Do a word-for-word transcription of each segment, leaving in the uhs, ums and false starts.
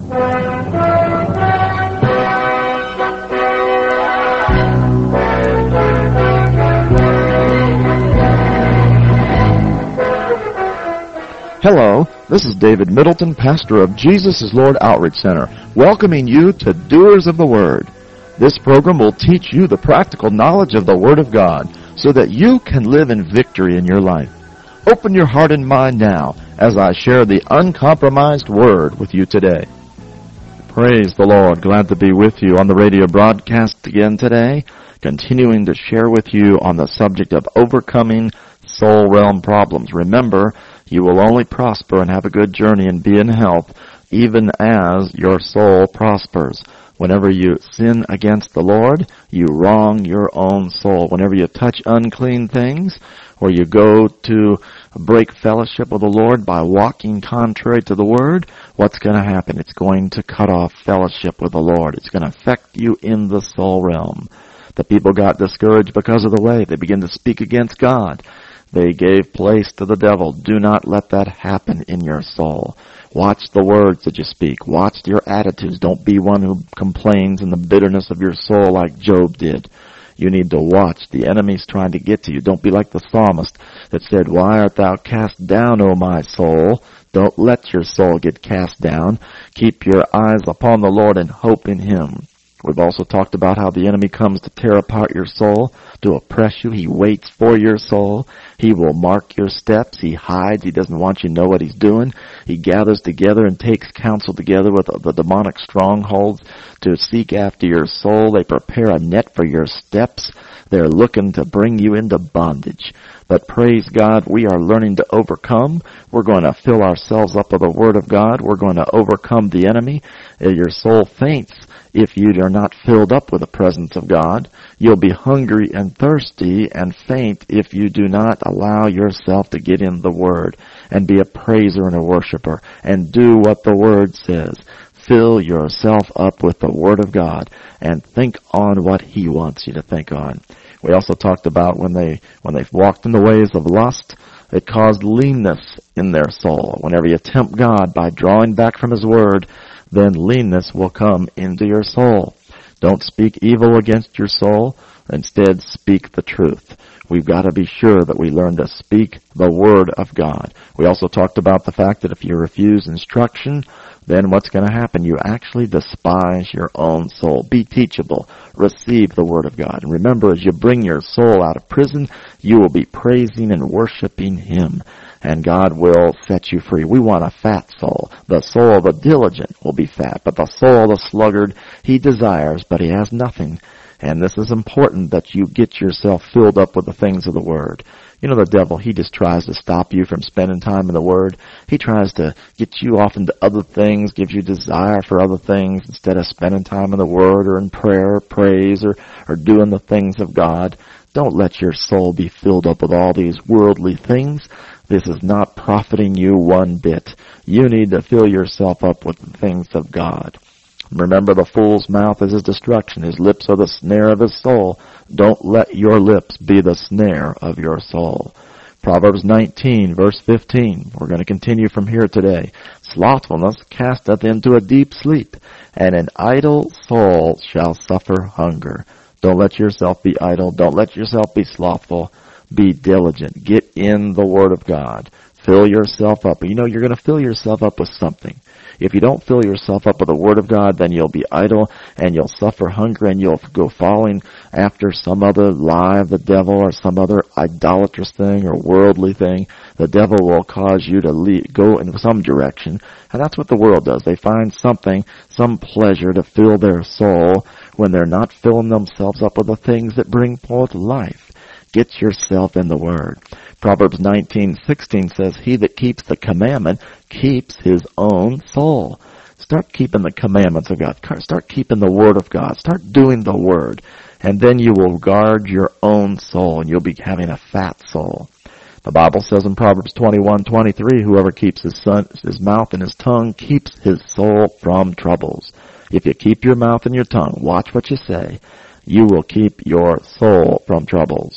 Hello, this is David Middleton, pastor of Jesus is Lord Outreach Center, welcoming you to Doers of the Word. This program will teach you the practical knowledge of the Word of God so that you can live in victory in your life. Open your heart and mind now as I share the uncompromised Word with you today. Praise the Lord. Glad to be with you on the radio broadcast again today, continuing to share with you on the subject of overcoming soul realm problems. Remember, you will only prosper and have a good journey and be in health even as your soul prospers. Whenever you sin against the Lord, you wrong your own soul. Whenever you touch unclean things, or you go to break fellowship with the Lord by walking contrary to the Word, what's going to happen? It's going to cut off fellowship with the Lord. It's going to affect you in the soul realm. The people got discouraged because of the way. They began to speak against God. They gave place to the devil. Do not let that happen in your soul. Watch the words that you speak. Watch your attitudes. Don't be one who complains in the bitterness of your soul like Job did. You need to watch. The enemy's trying to get to you. Don't be like the psalmist that said, "Why art thou cast down, O my soul?" Don't let your soul get cast down. Keep your eyes upon the Lord and hope in Him. We've also talked about how the enemy comes to tear apart your soul, to oppress you. He waits for your soul. He will mark your steps. He hides. He doesn't want you to know what he's doing. He gathers together and takes counsel together with the demonic strongholds to seek after your soul. They prepare a net for your steps. They're looking to bring you into bondage. But praise God, we are learning to overcome. We're going to fill ourselves up with the Word of God. We're going to overcome the enemy. Your soul faints if you are not filled up with the presence of God. You'll be hungry and thirsty and faint if you do not allow yourself to get in the Word and be a praiser and a worshiper and do what the Word says. Fill yourself up with the Word of God and think on what He wants you to think on. We also talked about when they when they walked in the ways of lust, it caused leanness in their soul. Whenever you tempt God by drawing back from His Word, then leanness will come into your soul. Don't speak evil against your soul. Instead, speak the truth. We've got to be sure that we learn to speak the Word of God. We also talked about the fact that if you refuse instruction, then what's going to happen? You actually despise your own soul. Be teachable. Receive the Word of God. And remember, as you bring your soul out of prison, you will be praising and worshiping Him. And God will set you free. We want a fat soul. The soul of the diligent will be fat, but the soul of the sluggard, he desires, but he has nothing. And this is important that you get yourself filled up with the things of the Word. You know, the devil, he just tries to stop you from spending time in the Word. He tries to get you off into other things, gives you desire for other things instead of spending time in the Word or in prayer or praise or, or doing the things of God. Don't let your soul be filled up with all these worldly things. This is not profiting you one bit. You need to fill yourself up with the things of God. Remember, the fool's mouth is his destruction. His lips are the snare of his soul. Don't let your lips be the snare of your soul. Proverbs nineteen, verse fifteen. We're going to continue from here today. Slothfulness casteth into a deep sleep, and an idle soul shall suffer hunger. Don't let yourself be idle. Don't let yourself be slothful. Be diligent. Get in the Word of God. Fill yourself up. You know, you're going to fill yourself up with something. If you don't fill yourself up with the Word of God, then you'll be idle and you'll suffer hunger and you'll go following after some other lie of the devil or some other idolatrous thing or worldly thing. The devil will cause you to lead, go in some direction, and that's what the world does. They find something, some pleasure to fill their soul when they're not filling themselves up with the things that bring forth life. Get yourself in the Word. Proverbs nineteen sixteen says, "He that keeps the commandment keeps his own soul." Start keeping the commandments of God. Start keeping the Word of God. Start doing the Word. And then you will guard your own soul, and you'll be having a fat soul. The Bible says in Proverbs twenty-one twenty-three, "Whoever keeps his son, his mouth and his tongue keeps his soul from troubles." If you keep your mouth and your tongue, watch what you say, you will keep your soul from troubles.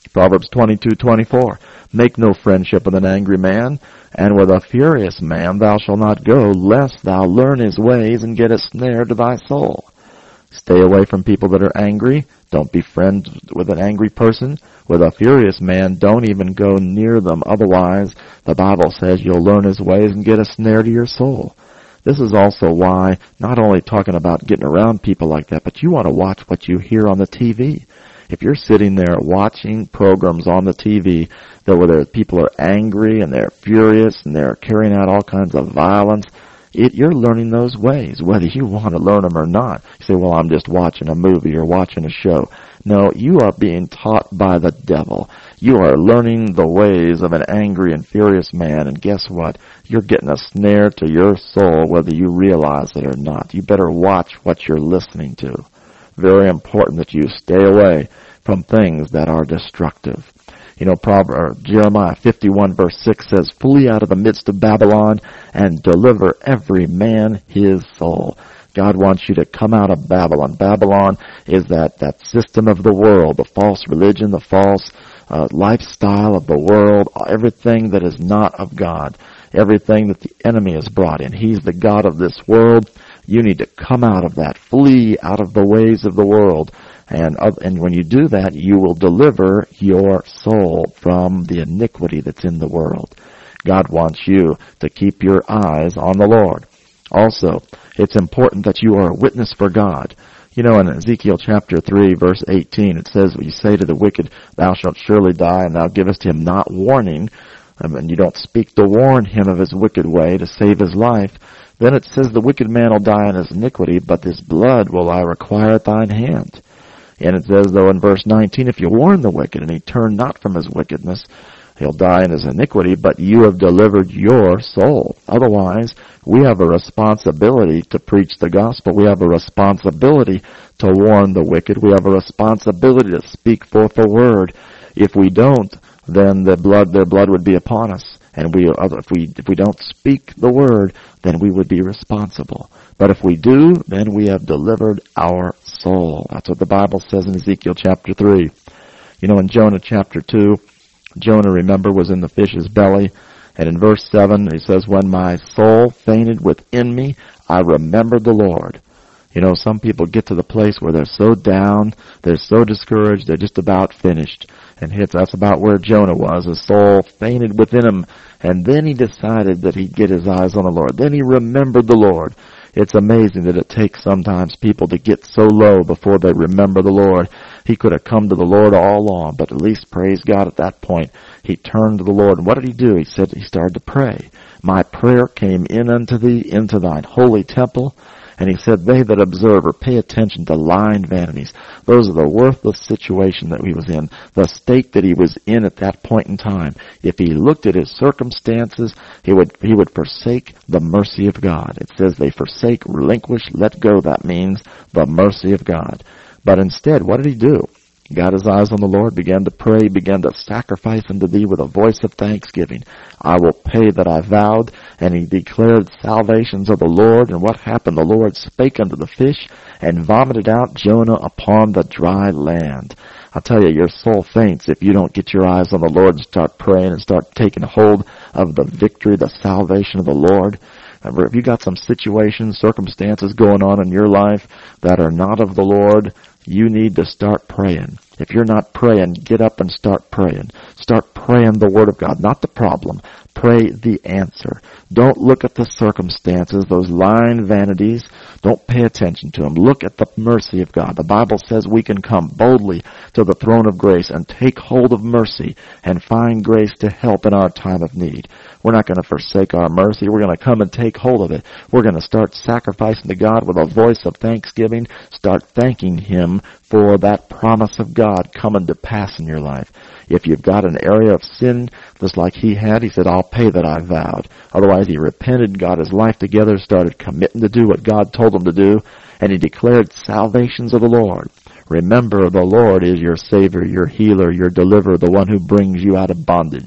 Proverbs twenty-two twenty-four, make no friendship with an angry man, and with a furious man thou shalt not go, lest thou learn his ways and get a snare to thy soul. Stay away from people that are angry. Don't be friends with an angry person. With a furious man, don't even go near them. Otherwise, the Bible says you'll learn his ways and get a snare to your soul. This is also why, not only talking about getting around people like that, but you want to watch what you hear on the T V. If you're sitting there watching programs on the T V that where people are angry and they're furious and they're carrying out all kinds of violence, It, you're learning those ways, whether you want to learn them or not. You say, well, I'm just watching a movie or watching a show. No, you are being taught by the devil. You are learning the ways of an angry and furious man, and guess what? You're getting a snare to your soul whether you realize it or not. You better watch what you're listening to. Very important that you stay away from things that are destructive. You know, Proverbs, Jeremiah fifty-one verse six says, flee out of the midst of Babylon and deliver every man his soul. God wants you to come out of Babylon. Babylon is that, that system of the world, the false religion, the false uh, lifestyle of the world, everything that is not of God, everything that the enemy has brought in. He's the God of this world. You need to come out of that. Flee out of the ways of the world. And, uh, and when you do that, you will deliver your soul from the iniquity that's in the world. God wants you to keep your eyes on the Lord. Also, it's important that you are a witness for God. You know, in Ezekiel chapter three, verse eighteen, it says, you say to the wicked, thou shalt surely die, and thou givest him not warning, and you don't speak to warn him of his wicked way to save his life. Then it says, the wicked man will die in his iniquity, but his blood will I require at thine hand. And it says, though, in verse nineteen, if you warn the wicked, and he turn not from his wickedness, he'll die in his iniquity, but you have delivered your soul. Otherwise, we have a responsibility to preach the gospel. We have a responsibility to warn the wicked. We have a responsibility to speak forth the word. If we don't, then the blood, their blood would be upon us. And we, if we, if we don't speak the word, then we would be responsible. But if we do, then we have delivered our soul. That's what the Bible says in Ezekiel chapter three. You know, in Jonah chapter two, Jonah, remember, was in the fish's belly. And in verse seven, he says, when my soul fainted within me, I remembered the Lord. You know, some people get to the place where they're so down, they're so discouraged, they're just about finished. And that's about where Jonah was. His soul fainted within him. And then he decided that he'd get his eyes on the Lord. Then he remembered the Lord. It's amazing that it takes sometimes people to get so low before they remember the Lord. He could have come to the Lord all along, but at least, praise God, at that point, he turned to the Lord. And what did he do? He said he started to pray. My prayer came in unto thee, into thine holy temple. And he said, they that observe or pay attention to lying vanities, those are the worthless situation that he was in, the state that he was in at that point in time. If he looked at his circumstances, he would, he would forsake the mercy of God. It says they forsake, relinquish, let go. That means the mercy of God. But instead, what did he do? He got his eyes on the Lord, began to pray, began to sacrifice unto thee with a voice of thanksgiving. I will pay that I vowed. And he declared salvations of the Lord. And what happened? The Lord spake unto the fish and vomited out Jonah upon the dry land. I'll tell you, your soul faints if you don't get your eyes on the Lord and start praying and start taking hold of the victory, the salvation of the Lord. Remember, if you got some situations, circumstances going on in your life that are not of the Lord, you need to start praying. If you're not praying, get up and start praying. Start praying the Word of God, not the problem. Pray the answer. Don't look at the circumstances, those lying vanities. Don't pay attention to them. Look at the mercy of God. The Bible says we can come boldly to the throne of grace and take hold of mercy and find grace to help in our time of need. We're not going to forsake our mercy. We're going to come and take hold of it. We're going to start sacrificing to God with a voice of thanksgiving. Start thanking Him for that promise of God coming to pass in your life. If you've got an area of sin, just like he had, he said, I'll pay that I vowed. Otherwise, he repented, got his life together, started committing to do what God told him to do, and he declared salvations of the Lord. Remember, the Lord is your Savior, your healer, your deliverer, the one who brings you out of bondage.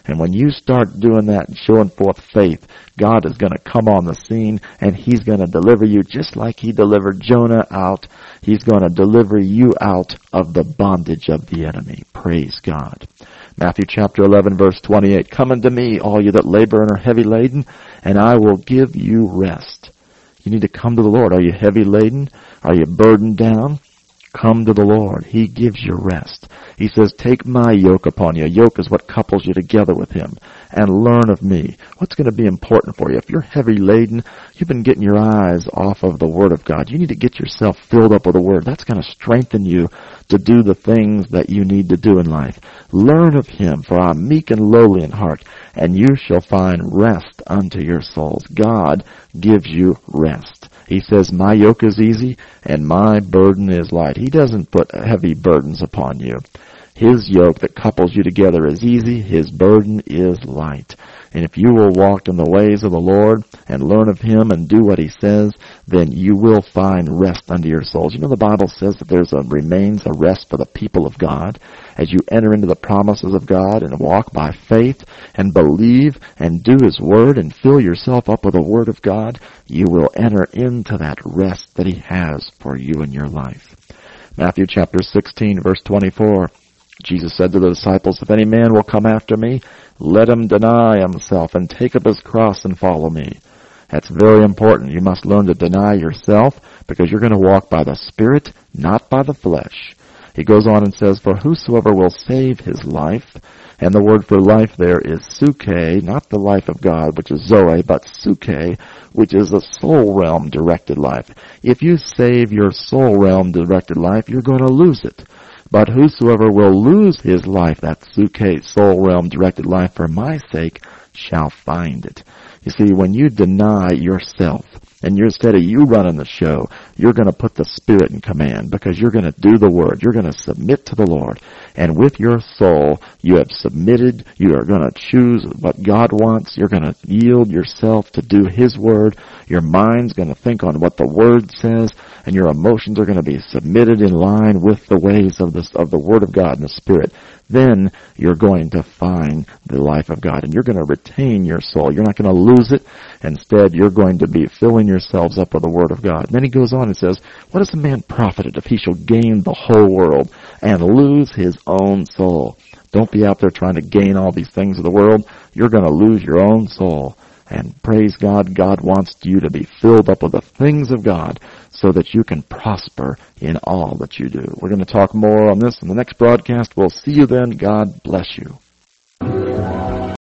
And when you start doing that and showing forth faith, God is going to come on the scene and He's going to deliver you just like He delivered Jonah out. He's going to deliver you out of the bondage of the enemy. Praise God. Matthew chapter eleven verse twenty-eight. Come unto me, all you that labor and are heavy laden, and I will give you rest. You need to come to the Lord. Are you heavy laden? Are you burdened down? Come to the Lord. He gives you rest. He says, take my yoke upon you. A yoke is what couples you together with Him. And learn of me. What's going to be important for you? If you're heavy laden, you've been getting your eyes off of the Word of God. You need to get yourself filled up with the Word. That's going to strengthen you to do the things that you need to do in life. Learn of Him, for I am meek and lowly in heart, and you shall find rest unto your souls. God gives you rest. He says, my yoke is easy and my burden is light. He doesn't put heavy burdens upon you. His yoke that couples you together is easy. His burden is light. And if you will walk in the ways of the Lord and learn of Him and do what He says, then you will find rest unto your souls. You know, the Bible says that there's a remains a rest for the people of God. As you enter into the promises of God and walk by faith and believe and do His Word and fill yourself up with the Word of God, you will enter into that rest that He has for you in your life. Matthew chapter sixteen verse twenty-four. Jesus said to the disciples, if any man will come after me, let him deny himself and take up his cross and follow me. That's very important. You must learn to deny yourself because you're going to walk by the Spirit, not by the flesh. He goes on and says, for whosoever will save his life, and the word for life there is suke, not the life of God, which is zoe, but suke, which is a soul realm directed life. If you save your soul realm directed life, you're going to lose it. But whosoever will lose his life, that suke, soul realm directed life, for my sake, shall find it. You see, when you deny yourself, and you're, instead of you running the show, you're going to put the Spirit in command because you're going to do the Word. You're going to submit to the Lord. And with your soul, you have submitted. You are going to choose what God wants. You're going to yield yourself to do His Word. Your mind's going to think on what the Word says. And your emotions are going to be submitted in line with the ways of the, of the Word of God and the Spirit. Then you're going to find the life of God. And you're going to retain your soul. You're not going to lose it. Instead, you're going to be filling yourselves up with the Word of God. And then he goes on and says, what is a man profited if he shall gain the whole world and lose his own soul? Don't be out there trying to gain all these things of the world. You're going to lose your own soul. And praise God, God wants you to be filled up with the things of God so that you can prosper in all that you do. We're going to talk more on this in the next broadcast. We'll see you then. God bless you.